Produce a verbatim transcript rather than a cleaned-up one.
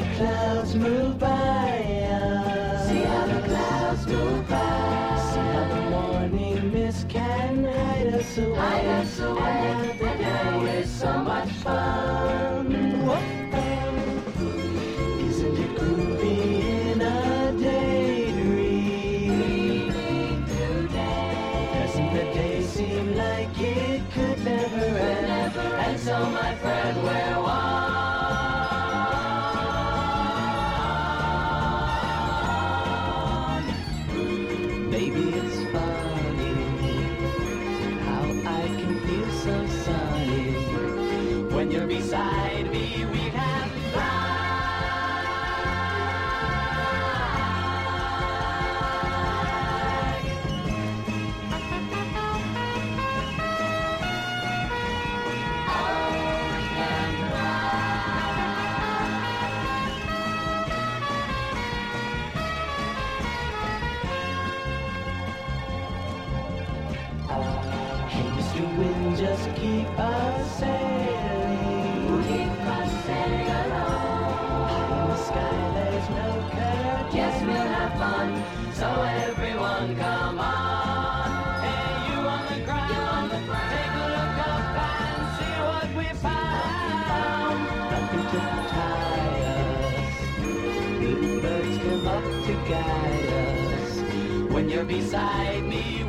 clouds move by us. See how the clouds move by. See how the morning mist can hide us away. Hide us away. And the day is so much fun. Isn't it groovy in a daydream? Doesn't the day seem like it could never end? And so, my friend, we're one. Maybe it's funny how I can feel so sunny when you're beside me. We have fun. Hey, Mister Wind, just keep us sailing. Keep us sailing along. High in the sky, there's no curtain. Yes, we'll have fun. So everyone, come on. Hey, you on the ground, You on the ground. take a look up and see what we found. Nothing to tie us. Blue birds come up to guide us. When you're beside me,